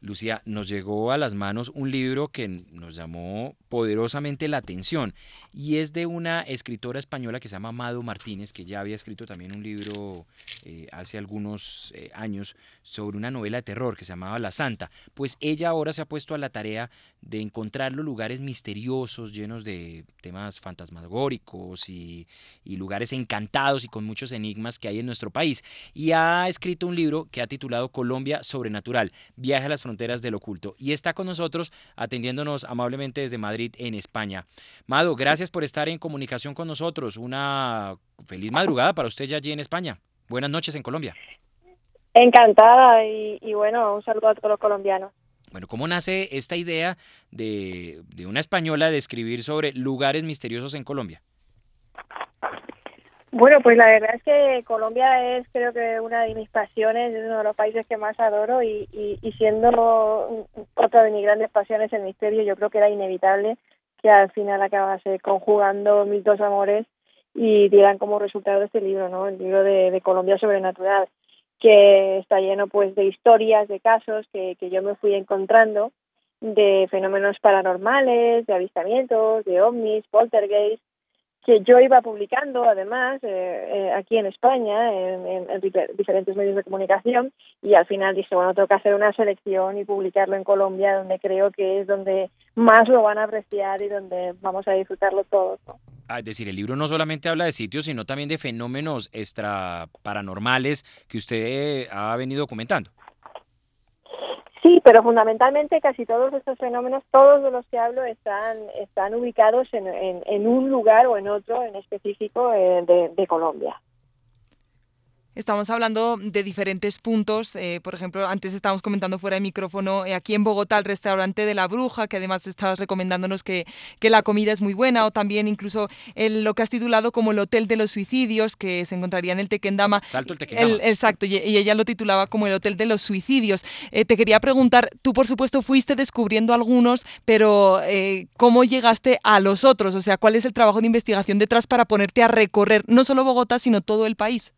Lucía, nos llegó a las manos un libro que nos llamó poderosamente la atención y es de una escritora española que se llama Mado Martínez, que ya había escrito también un libro hace algunos años sobre una novela de terror que se llamaba La Santa. Pues ella ahora se ha puesto a la tarea de encontrar los lugares misteriosos, llenos de temas fantasmagóricos y lugares encantados y con muchos enigmas que hay en nuestro país. Y ha escrito un libro que ha titulado Colombia Sobrenatural, viaje a las fronteras del oculto. Y está con nosotros atendiéndonos amablemente desde Madrid, en España. Mado, gracias por estar en comunicación con nosotros. Una feliz madrugada para usted ya allí en España. Buenas noches en Colombia. Encantada y bueno, un saludo a todos los colombianos. Bueno, ¿cómo nace esta idea de una española de escribir sobre lugares misteriosos en Colombia? Bueno, pues la verdad es que Colombia es creo que una de mis pasiones, es uno de los países que más adoro y siendo otra de mis grandes pasiones el misterio, yo creo que era inevitable que al final acabase conjugando mis dos amores y dieran como resultado este libro, ¿no? El libro de Colombia Sobrenatural, que está lleno pues de historias, de casos que yo me fui encontrando, de fenómenos paranormales, de avistamientos, de ovnis, poltergeist, que yo iba publicando además aquí en España en diferentes medios de comunicación y al final dije, bueno, tengo que hacer una selección y publicarlo en Colombia, donde creo que es donde más lo van a apreciar y donde vamos a disfrutarlo todos, ¿no? Es decir, el libro no solamente habla de sitios, sino también de fenómenos extra paranormales que usted ha venido documentando. Sí, pero fundamentalmente casi todos estos fenómenos, todos de los que hablo, están ubicados en un lugar o en otro en específico de Colombia. Estamos hablando de diferentes puntos, por ejemplo, antes estábamos comentando fuera de micrófono, aquí en Bogotá, el restaurante de La Bruja, que además estabas recomendándonos que la comida es muy buena, o también incluso lo que has titulado como el Hotel de los Suicidios, que se encontraría en el Tequendama. Salto el Tequendama. Exacto, y ella lo titulaba como el Hotel de los Suicidios. Te quería preguntar, tú por supuesto fuiste descubriendo algunos, pero ¿cómo llegaste a los otros? O sea, ¿cuál es el trabajo de investigación detrás para ponerte a recorrer no solo Bogotá, sino todo el país?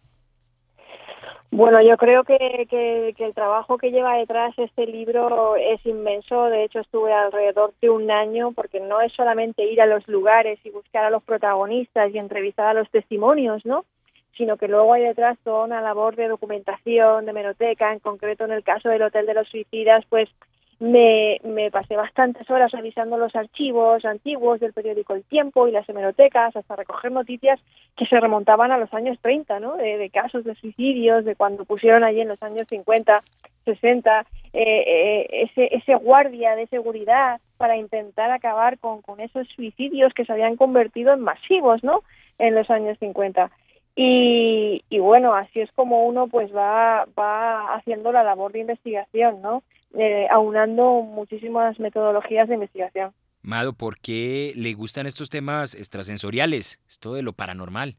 Bueno, yo creo que el trabajo que lleva detrás este libro es inmenso. De hecho, estuve alrededor de un año, porque no es solamente ir a los lugares y buscar a los protagonistas y entrevistar a los testimonios, ¿no? Sino que luego hay detrás toda una labor de documentación, de hemeroteca. En concreto, en el caso del Hotel de los Suicidas, pues me pasé bastantes horas revisando los archivos antiguos del periódico El Tiempo y las hemerotecas hasta recoger noticias que se remontaban a los años 30, ¿no? De casos de suicidios, de cuando pusieron allí en los años 50, 60, ese guardia de seguridad para intentar acabar con esos suicidios que se habían convertido en masivos, ¿no? En los años 50. Y bueno, así es como uno pues va haciendo la labor de investigación, ¿no? Aunando muchísimas metodologías de investigación. Mado, ¿por qué le gustan estos temas extrasensoriales? Esto de lo paranormal.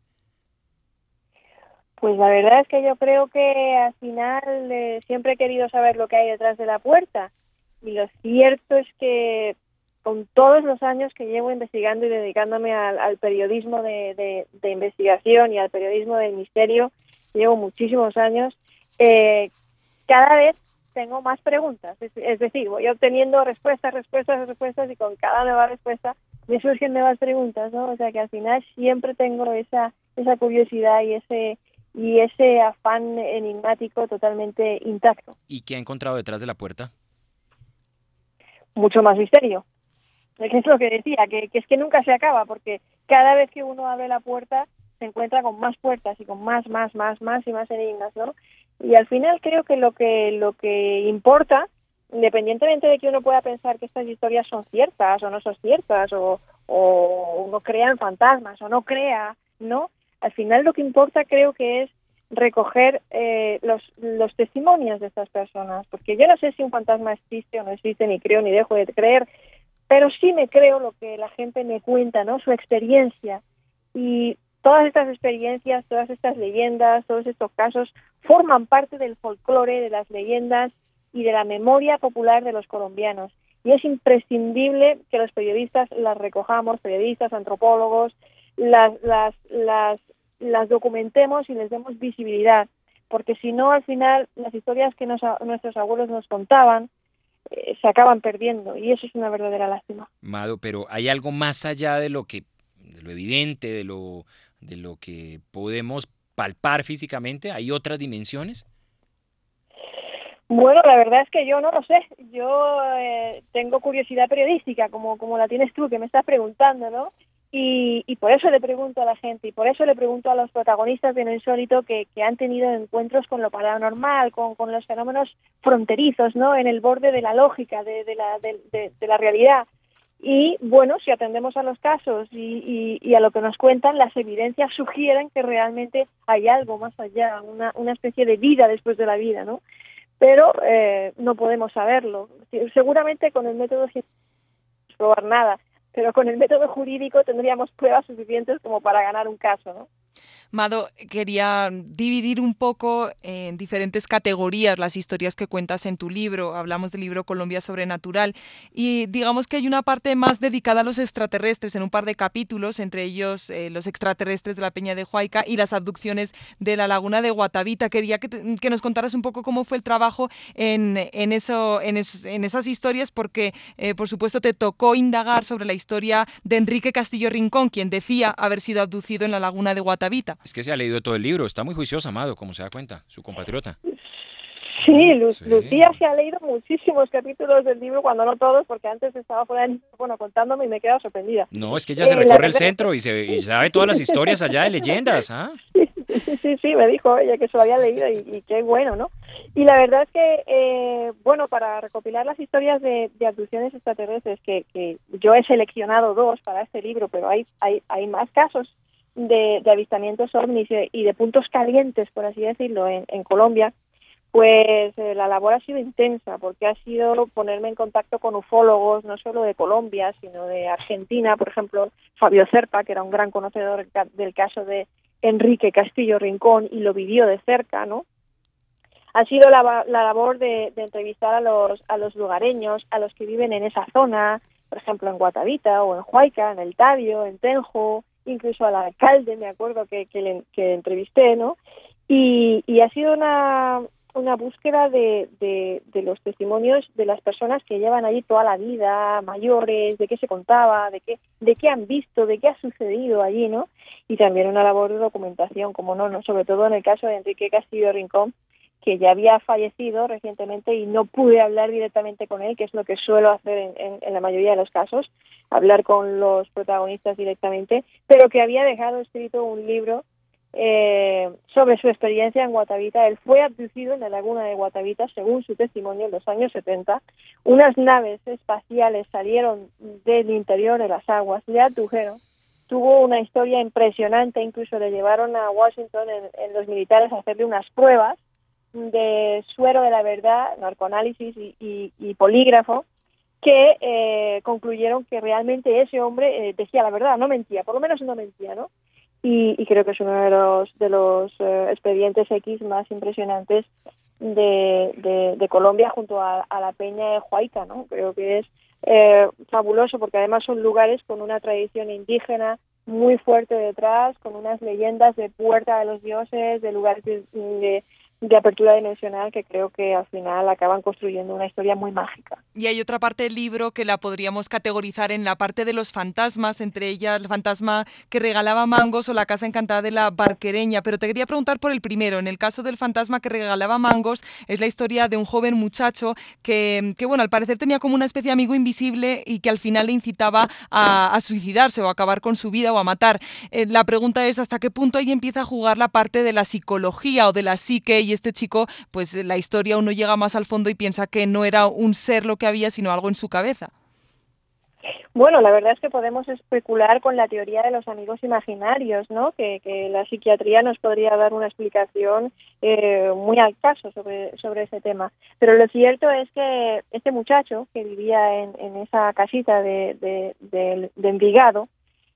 Pues la verdad es que yo creo que al final siempre he querido saber lo que hay detrás de la puerta. Y lo cierto es que con todos los años que llevo investigando y dedicándome al periodismo de investigación y al periodismo del misterio, llevo muchísimos años, cada vez tengo más preguntas. Es decir, voy obteniendo respuestas y con cada nueva respuesta me surgen nuevas preguntas, ¿no? O sea que al final siempre tengo esa curiosidad y ese afán enigmático totalmente intacto. ¿Y qué ha encontrado detrás de la puerta? Mucho más misterio. Es lo que decía, que es que nunca se acaba, porque cada vez que uno abre la puerta se encuentra con más puertas y con más y más enigmas, ¿no? Y al final creo que lo que importa, independientemente de que uno pueda pensar que estas historias son ciertas o no son ciertas, o uno crea en fantasmas o no crea, ¿no? Al final lo que importa creo que es recoger los testimonios de estas personas, porque yo no sé si un fantasma existe o no existe, ni creo ni dejo de creer, pero sí me creo lo que la gente me cuenta, ¿no? Su experiencia. Y todas estas experiencias, todas estas leyendas, todos estos casos forman parte del folclore, de las leyendas y de la memoria popular de los colombianos. Y es imprescindible que los periodistas las recojamos, periodistas, antropólogos, las documentemos y les demos visibilidad, porque si no, al final, las historias que nuestros abuelos nos contaban se acaban perdiendo, y eso es una verdadera lástima. Mado, pero hay algo más allá de lo evidente, de lo que podemos palpar físicamente. ¿Hay otras dimensiones? Bueno, la verdad es que yo no lo sé. Yo tengo curiosidad periodística, como la tienes tú, que me estás preguntando, ¿no? Y por eso le pregunto a la gente, y por eso le pregunto a los protagonistas de Lo Insólito que han tenido encuentros con lo paranormal, con los fenómenos fronterizos, ¿no? En el borde de la lógica, de la realidad. Y bueno, si atendemos a los casos y a lo que nos cuentan, las evidencias sugieren que realmente hay algo más allá, una especie de vida después de la vida, ¿no? Pero no podemos saberlo. Seguramente con el método científico no podemos probar nada, pero con el método jurídico tendríamos pruebas suficientes como para ganar un caso, ¿no? Mado, quería dividir un poco en diferentes categorías las historias que cuentas en tu libro. Hablamos del libro Colombia Sobrenatural y digamos que hay una parte más dedicada a los extraterrestres en un par de capítulos, entre ellos los extraterrestres de la Peña de Huayca y las abducciones de la laguna de Guatavita. Quería que nos contaras un poco cómo fue el trabajo en esas historias, porque por supuesto te tocó indagar sobre la historia de Enrique Castillo Rincón, quien decía haber sido abducido en la laguna de Guatavita. Es que se ha leído todo el libro, está muy juicioso, Amado, como se da cuenta, su compatriota. Sí, Sí. Lucía se ha leído muchísimos capítulos del libro, cuando no todos, porque antes estaba fuera del micrófono contándome y me he quedado sorprendida. No, es que ella se recorre el centro y sabe todas las historias allá de leyendas, ¿ah? Sí, me dijo ella que se lo había leído y qué bueno, ¿no? Y la verdad es que, bueno, para recopilar las historias de abducciones extraterrestres, que yo he seleccionado 2 para este libro, pero hay más casos de avistamientos ovnis y de puntos calientes, por así decirlo, en Colombia, pues la labor ha sido intensa, porque ha sido ponerme en contacto con ufólogos, no solo de Colombia, sino de Argentina, por ejemplo, Fabio Cerpa, que era un gran conocedor del caso de Enrique Castillo Rincón y lo vivió de cerca, ¿no? Ha sido la labor de entrevistar a los lugareños, a los que viven en esa zona, por ejemplo, en Guatavita o en Huayca, en El Tabio, en Tenjo, incluso al alcalde, me acuerdo que entrevisté, ¿no? Y ha sido una búsqueda de los testimonios de las personas que llevan allí toda la vida, mayores, de qué se contaba, de qué han visto, de qué ha sucedido allí, ¿no? Y también una labor de documentación, como no, sobre todo en el caso de Enrique Castillo Rincón, que ya había fallecido recientemente y no pude hablar directamente con él, que es lo que suelo hacer en la mayoría de los casos, hablar con los protagonistas directamente, pero que había dejado escrito un libro sobre su experiencia en Guatavita. Él fue abducido en la laguna de Guatavita, según su testimonio, en los años 70. Unas naves espaciales salieron del interior de las aguas, le abdujeron. Tuvo una historia impresionante, incluso le llevaron a Washington en los militares a hacerle unas pruebas de suero de la verdad, narcoanálisis y polígrafo, que concluyeron que realmente ese hombre decía la verdad, no mentía, por lo menos no mentía, ¿no? Y creo que es uno de los expedientes X más impresionantes de Colombia, junto a la Peña de Huayca, ¿no? Creo que es fabuloso, porque además son lugares con una tradición indígena muy fuerte detrás, con unas leyendas de puerta de los dioses, de lugares de apertura dimensional, que creo que al final acaban construyendo una historia muy mágica. Y hay otra parte del libro que la podríamos categorizar en la parte de los fantasmas, entre ellas el fantasma que regalaba mangos o la casa encantada de la Barquereña. Pero te quería preguntar por el primero. En el caso del fantasma que regalaba mangos, es la historia de un joven muchacho que bueno, al parecer tenía como una especie de amigo invisible y que al final le incitaba a suicidarse o a acabar con su vida o a matar. La pregunta es hasta qué punto ahí empieza a jugar la parte de la psicología o de la psique, y este chico, pues la historia uno llega más al fondo y piensa que no era un ser lo que había, sino algo en su cabeza. Bueno, la verdad es que podemos especular con la teoría de los amigos imaginarios, ¿no? Que la psiquiatría nos podría dar una explicación muy al caso sobre ese tema. Pero lo cierto es que este muchacho que vivía en esa casita de Envigado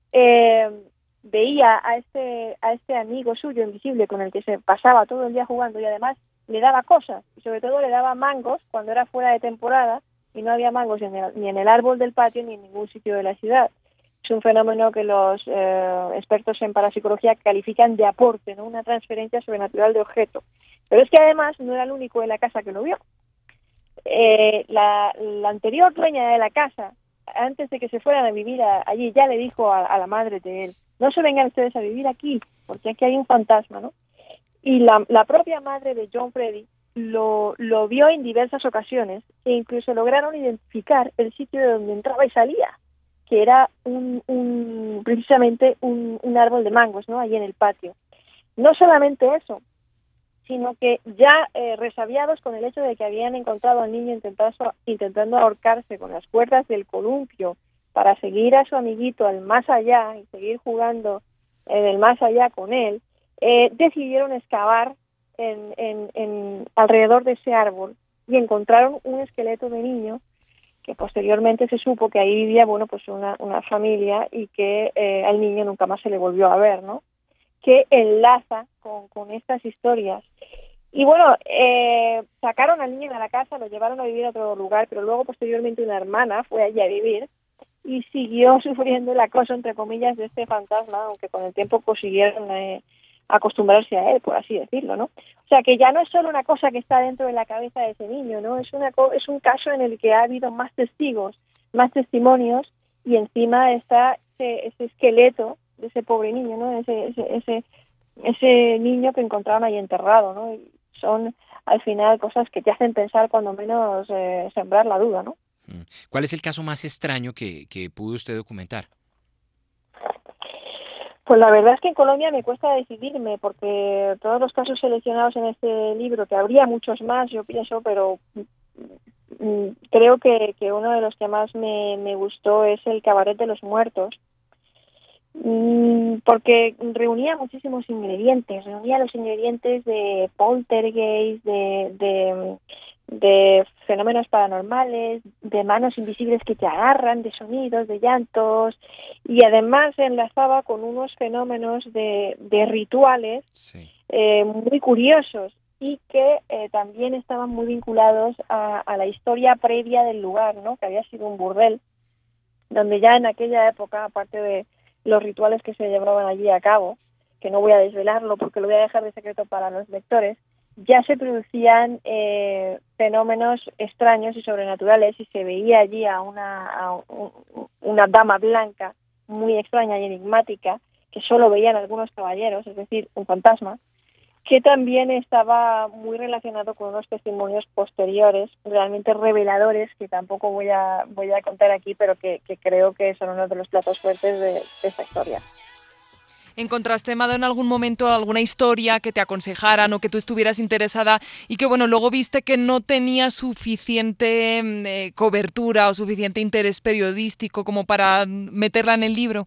veía a este amigo suyo invisible con el que se pasaba todo el día jugando, y además le daba cosas, y sobre todo le daba mangos cuando era fuera de temporada y no había mangos ni en el árbol del patio ni en ningún sitio de la ciudad. Es un fenómeno que los expertos en parapsicología califican de aporte, ¿no? Una transferencia sobrenatural de objeto. Pero es que además no era el único en la casa que lo vio. la anterior dueña de la casa, antes de que se fueran a vivir allí, ya le dijo a la madre de él, no se vengan ustedes a vivir aquí, porque aquí hay un fantasma, ¿no? Y la propia madre de John Freddy lo vio en diversas ocasiones e incluso lograron identificar el sitio de donde entraba y salía, que era precisamente un árbol de mangos, ¿no? Allí en el patio. No solamente eso, sino que ya resabiados con el hecho de que habían encontrado al niño intentando ahorcarse con las cuerdas del columpio para seguir a su amiguito al más allá y seguir jugando en el más allá con él, decidieron excavar alrededor de ese árbol y encontraron un esqueleto de niño que posteriormente se supo que ahí vivía, bueno, pues una familia y que al niño nunca más se le volvió a ver, ¿no? Que enlaza con estas historias. Y bueno, sacaron al niño de la casa, lo llevaron a vivir a otro lugar, pero luego posteriormente una hermana fue allí a vivir y siguió sufriendo el acoso, entre comillas, de este fantasma, aunque con el tiempo consiguieron acostumbrarse a él, por así decirlo, ¿no? O sea, que ya no es solo una cosa que está dentro de la cabeza de ese niño, ¿no? Es un caso en el que ha habido más testigos, más testimonios, y encima está ese esqueleto de ese pobre niño, ¿no? Ese niño que encontraron ahí enterrado, ¿no? Y son, al final, cosas que te hacen pensar, cuando menos, sembrar la duda, ¿no? ¿Cuál es el caso más extraño que pudo usted documentar? Pues la verdad es que en Colombia me cuesta decidirme, porque todos los casos seleccionados en este libro, que habría muchos más, yo pienso, pero creo que uno de los que más me gustó es el Cabaret de los Muertos, porque reunía muchísimos ingredientes, reunía los ingredientes de poltergeist, de fenómenos paranormales, de manos invisibles que te agarran, de sonidos, de llantos, y además se enlazaba con unos fenómenos de rituales, sí, muy curiosos, y que también estaban muy vinculados a la historia previa del lugar, ¿no? Que había sido un burdel, donde ya en aquella época, aparte de los rituales que se llevaban allí a cabo, que no voy a desvelarlo porque lo voy a dejar de secreto para los lectores, ya se producían fenómenos extraños y sobrenaturales, y se veía allí a una dama blanca muy extraña y enigmática que solo veían algunos caballeros, es decir, un fantasma, que también estaba muy relacionado con unos testimonios posteriores, realmente reveladores, que tampoco voy a contar aquí, pero que creo que son uno de los platos fuertes de esta historia. ¿Encontraste, Mado, en algún momento alguna historia que te aconsejaran o que tú estuvieras interesada y que, bueno, luego viste que no tenía suficiente cobertura o suficiente interés periodístico como para meterla en el libro?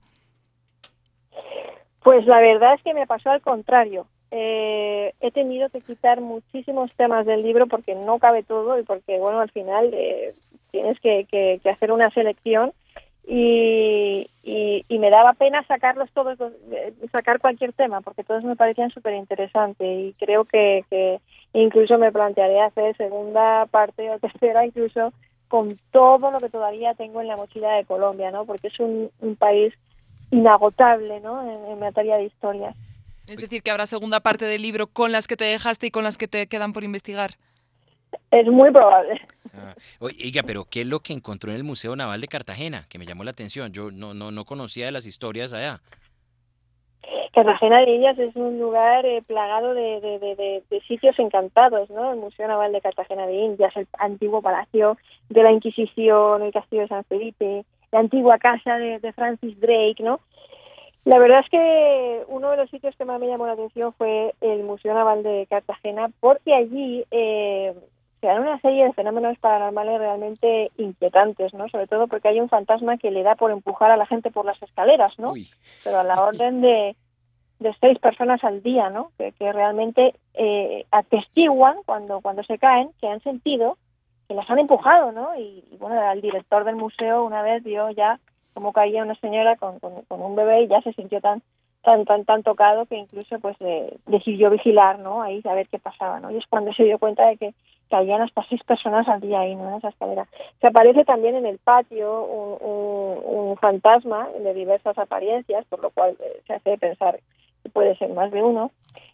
Pues la verdad es que me pasó al contrario. He tenido que quitar muchísimos temas del libro porque no cabe todo, y porque, bueno, al final tienes que hacer una selección, y me daba pena sacarlos todos, sacar cualquier tema, porque todos me parecían súper interesantes, y creo que incluso me plantearé hacer segunda parte o tercera, incluso con todo lo que todavía tengo en la mochila de Colombia, ¿no? Porque es un país inagotable, ¿no? En materia de historias. Es decir, que habrá segunda parte del libro con las que te dejaste y con las que te quedan por investigar. Es muy probable. Oiga, pero ¿qué es lo que encontró en el Museo Naval de Cartagena? Que me llamó la atención. Yo no conocía de las historias allá. Cartagena de Indias es un lugar plagado de sitios encantados, ¿no? El Museo Naval de Cartagena de Indias, el antiguo Palacio de la Inquisición, el Castillo de San Felipe, la antigua casa de Francis Drake, ¿no? La verdad es que uno de los sitios que más me llamó la atención fue el Museo Naval de Cartagena, porque allí se dan una serie de fenómenos paranormales realmente inquietantes, ¿no? Sobre todo porque hay un fantasma que le da por empujar a la gente por las escaleras, ¿no? Uy. Pero a la orden de 6 personas al día, ¿no? Que realmente atestiguan cuando se caen, que han sentido que las han empujado, ¿no? Y bueno, el director del museo una vez vio ya cómo caía una señora con un bebé, y ya se sintió tan tocado que incluso pues decidió vigilar, ¿no? Ahí a ver qué pasaba, ¿no? Y es cuando se dio cuenta de que caían hasta 6 personas al día ahí, ¿no? En esa escalera. Se aparece también en el patio un fantasma de diversas apariencias, por lo cual se hace pensar que puede ser más de uno.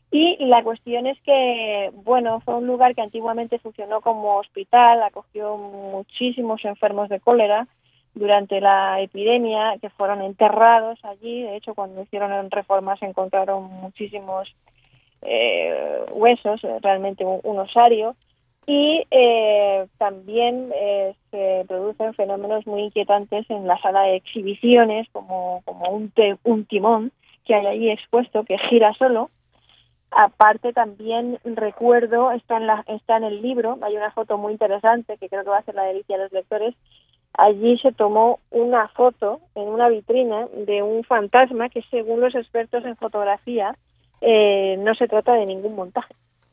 Y la cuestión es que, bueno, fue un lugar que antiguamente funcionó como hospital, acogió muchísimos enfermos de cólera durante la epidemia, que fueron enterrados allí. De hecho, cuando hicieron reformas encontraron muchísimos huesos, realmente un osario. Y también se producen fenómenos muy inquietantes en la sala de exhibiciones, como un timón que hay allí expuesto, que gira solo. Aparte también recuerdo, está en el libro, hay una foto muy interesante que creo que va a ser la delicia de los lectores. Allí se tomó una foto en una vitrina de un fantasma que, según los expertos en fotografía, no se trata de ningún montaje.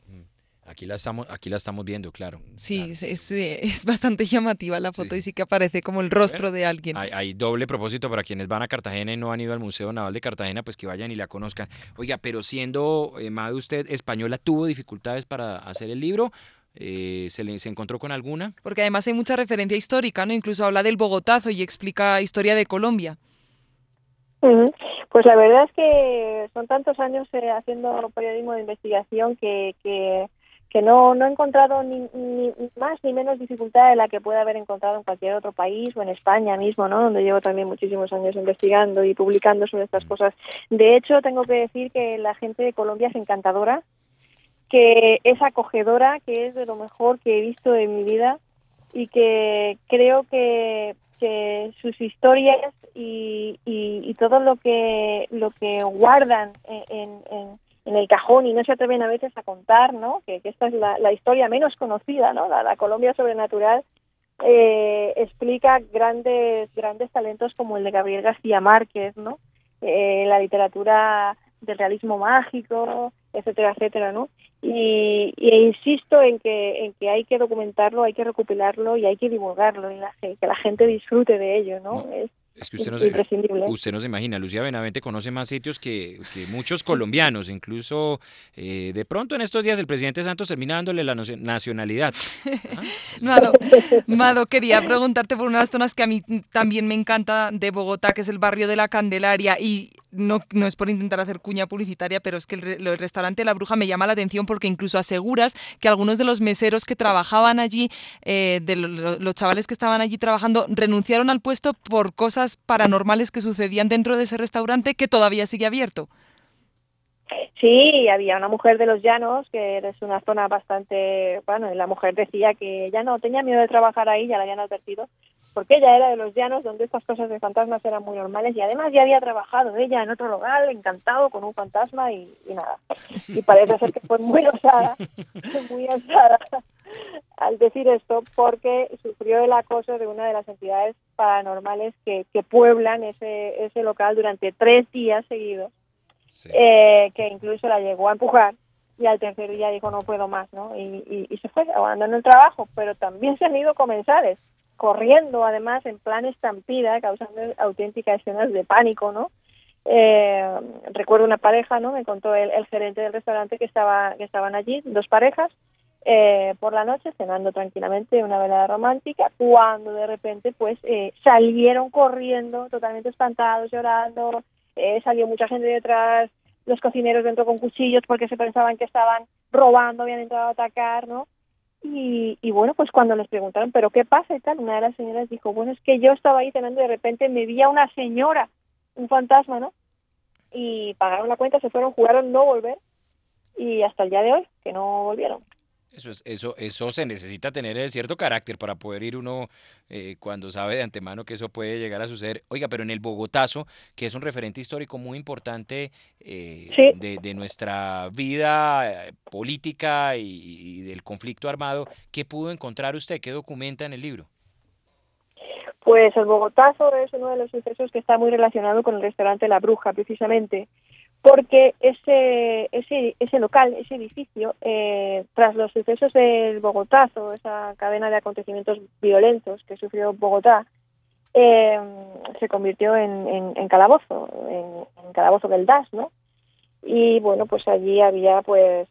Aquí la estamos viendo, claro. Sí, Claro. es bastante llamativa la Sí. foto y sí que aparece como el Bueno, rostro de alguien. hay doble propósito para quienes van a Cartagena y no han ido al Museo Naval de Cartagena, pues que vayan y la conozcan. Oiga, pero siendo, Madu, usted española, ¿tuvo dificultades para hacer el libro? ¿Se encontró con alguna? Porque además hay mucha referencia histórica, ¿no? Incluso habla del Bogotazo y explica historia de Colombia. Uh-huh. Pues la verdad es que son tantos años haciendo periodismo de investigación que no he encontrado ni más ni menos dificultad de la que pueda haber encontrado en cualquier otro país o en España mismo, ¿no? Donde llevo también muchísimos años investigando y publicando sobre estas cosas. De hecho, tengo que decir que la gente de Colombia es encantadora, que es acogedora, que es de lo mejor que he visto en mi vida y que creo que sus historias y todo lo que guardan en el cajón y no se atreven a veces a contar, ¿no? Que esta es la historia menos conocida, ¿no? La Colombia sobrenatural explica grandes talentos como el de Gabriel García Márquez, ¿no? La literatura del realismo mágico, etcétera, etcétera, ¿no? E insisto en que hay que documentarlo, hay que recopilarlo y hay que divulgarlo y que la gente disfrute de ello, ¿no? No, es que Imprescindible. usted no se imagina, Lucía Benavente conoce más sitios que muchos colombianos, incluso de pronto en estos días el presidente Santos termina dándole la nacionalidad. ¿Ah? Mado, quería preguntarte por una de las zonas que a mí también me encanta de Bogotá, que es el barrio de la Candelaria, y no es por intentar hacer cuña publicitaria, pero es que el restaurante La Bruja me llama la atención porque incluso aseguras que algunos de los meseros que trabajaban allí, los chavales que estaban allí trabajando, renunciaron al puesto por cosas paranormales que sucedían dentro de ese restaurante que todavía sigue abierto. Sí, había una mujer de los Llanos, que es una zona bastante, bueno, y la mujer decía que ella no tenía miedo de trabajar ahí, ya la habían advertido, porque ella era de los Llanos, donde estas cosas de fantasmas eran muy normales, y además ya había trabajado ella en otro lugar, encantado, con un fantasma, y nada. Y parece ser que fue muy osada al decir esto, porque sufrió el acoso de una de las entidades paranormales que pueblan ese local durante 3 días seguidos. Sí. Que incluso la llegó a empujar y al tercer día dijo no puedo más, ¿no? Y se fue, abandonó el trabajo, pero también se han ido comensales, corriendo además en plan estampida, causando auténticas escenas de pánico, ¿no? Recuerdo una pareja, ¿no? Me contó el gerente del restaurante que estaban allí, 2 parejas, por la noche cenando tranquilamente una velada romántica, cuando de repente pues salieron corriendo totalmente espantados, llorando. Salió mucha gente detrás, los cocineros dentro con cuchillos porque se pensaban que estaban robando, habían entrado a atacar, ¿no? Y bueno, pues cuando les preguntaron, ¿pero qué pasa y tal? Una de las señoras dijo, bueno, es que yo estaba ahí cenando y de repente me vi a una señora, un fantasma, ¿no? Y pagaron la cuenta, se fueron, jugaron no volver y hasta el día de hoy, que no volvieron. Eso se necesita tener cierto carácter para poder ir uno cuando sabe de antemano que eso puede llegar a suceder. Oiga, pero en el Bogotazo, que es un referente histórico muy importante Sí. de nuestra vida política y del conflicto armado, ¿qué pudo encontrar usted? ¿Qué documenta en el libro? Pues el Bogotazo es uno de los sucesos que está muy relacionado con el restaurante La Bruja, precisamente, porque ese local, ese edificio, tras los sucesos del Bogotazo, esa cadena de acontecimientos violentos que sufrió Bogotá, se convirtió en calabozo, en calabozo del DAS, ¿no? Y bueno, pues allí había pues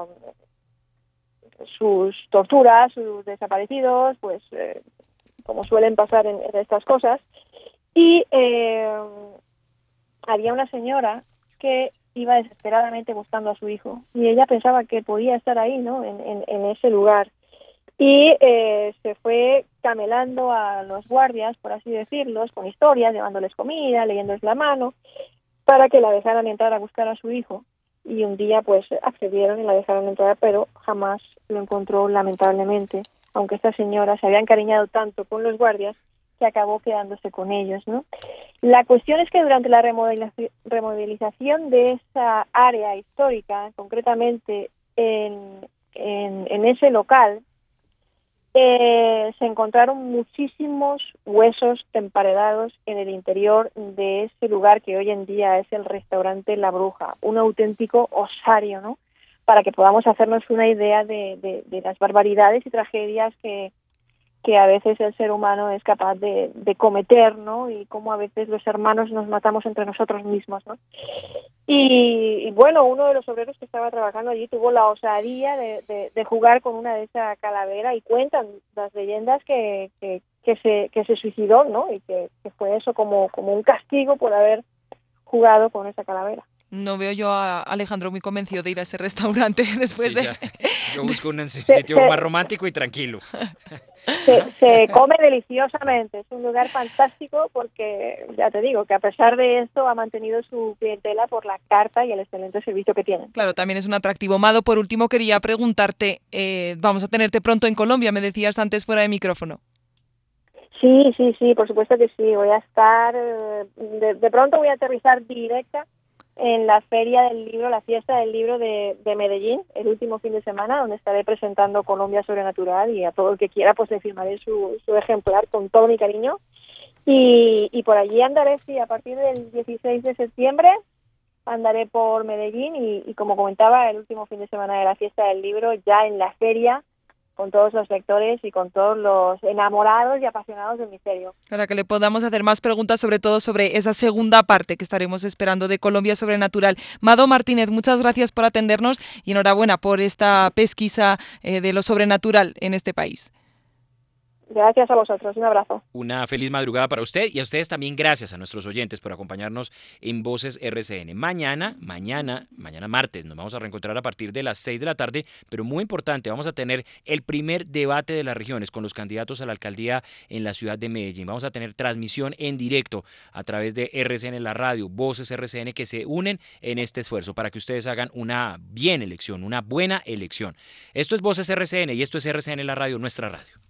sus torturas, sus desaparecidos, pues como suelen pasar en estas cosas. Y había una señora que iba desesperadamente buscando a su hijo y ella pensaba que podía estar ahí, ¿no? En ese lugar. Y se fue camelando a los guardias, por así decirlos, con historias, llevándoles comida, leyéndoles la mano, para que la dejaran entrar a buscar a su hijo. Y un día pues accedieron y la dejaron entrar, pero jamás lo encontró, lamentablemente, aunque esta señora se había encariñado tanto con los guardias que acabó quedándose con ellos, ¿no? La cuestión es que durante la remodelización de esa área histórica, concretamente en ese local, se encontraron muchísimos huesos emparedados en el interior de ese lugar que hoy en día es el restaurante La Bruja, un auténtico osario, ¿no? Para que podamos hacernos una idea de las barbaridades y tragedias que a veces el ser humano es capaz de cometer, ¿no? Y cómo a veces los hermanos nos matamos entre nosotros mismos, ¿no? Y bueno, uno de los obreros que estaba trabajando allí tuvo la osadía de jugar con una de esas calaveras y cuentan las leyendas que se suicidó, ¿no? Y que fue eso como un castigo por haber jugado con esa calavera. No veo yo a Alejandro muy convencido de ir a ese restaurante después Sí, de... ya. Yo busco un sitio más romántico y tranquilo. Se come deliciosamente, es un lugar fantástico porque, ya te digo, que a pesar de esto ha mantenido su clientela por la carta y el excelente servicio que tienen. Claro, también es un atractivo. Mado, por último quería preguntarte, vamos a tenerte pronto en Colombia, me decías antes fuera de micrófono. Sí, por supuesto que sí. Voy a estar, de pronto voy a aterrizar directa en la Feria del Libro, la Fiesta del Libro de Medellín, el último fin de semana, donde estaré presentando Colombia Sobrenatural y a todo el que quiera pues le firmaré su ejemplar con todo mi cariño. Y por allí andaré, sí, a partir del 16 de septiembre andaré por Medellín y como comentaba, el último fin de semana de la Fiesta del Libro, ya en la feria, con todos los lectores y con todos los enamorados y apasionados del misterio. Para que le podamos hacer más preguntas, sobre todo sobre esa segunda parte que estaremos esperando de Colombia Sobrenatural. Mado Martínez, muchas gracias por atendernos y enhorabuena por esta pesquisa de lo sobrenatural en este país. Gracias a vosotros, un abrazo. Una feliz madrugada para usted y a ustedes también gracias a nuestros oyentes por acompañarnos en Voces RCN. Mañana martes, nos vamos a reencontrar a partir de las 6 de la tarde, pero muy importante, vamos a tener el primer debate de las regiones con los candidatos a la alcaldía en la ciudad de Medellín. Vamos a tener transmisión en directo a través de RCN, la radio, Voces RCN, que se unen en este esfuerzo para que ustedes hagan una buena elección. Esto es Voces RCN y esto es RCN, la radio, nuestra radio.